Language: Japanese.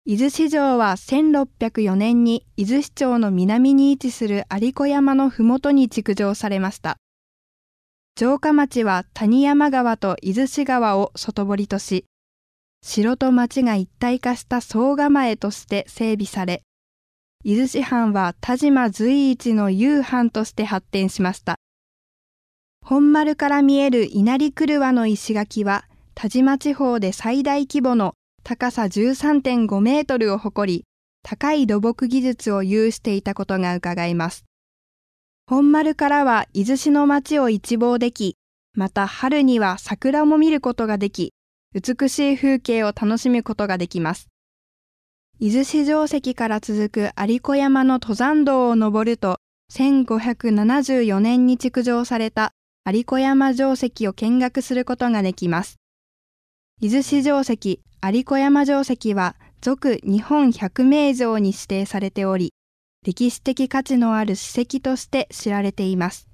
伊豆市城は1604年に伊豆市町の南に位置する有子山のふもとに築城されました。城下町は谷山川と伊豆市川を外堀とし、城と町が一体化した総構えとして整備され、伊豆市藩は田島随一の雄藩として発展しました。本丸から見える稲荷曲の石垣は、田島地方で最大規模の高さ 13.5 メートルを誇り、高い土木技術を有していたことが伺えます。本丸からは伊豆市の町を一望でき、また春には桜も見ることができ、美しい風景を楽しむことができます。伊豆市城跡から続く有子山の登山道を登ると、1574年に築城された有子山城跡を見学することができます。伊豆市城跡、有子山城跡は続日本百名城に指定されており、歴史的価値のある史跡として知られています。